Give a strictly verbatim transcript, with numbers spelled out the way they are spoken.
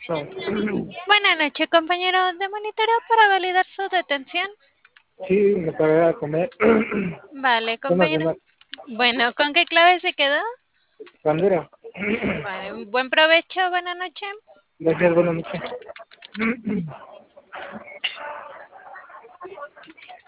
Chao. Buenas noches, compañero de monitoreo para validar su detención. Sí, me paré a comer. Vale, Una compañero. cena. Bueno, ¿con qué clave se quedó? Bandera. Vale, buen provecho, buenas noches. Gracias, buenas noches.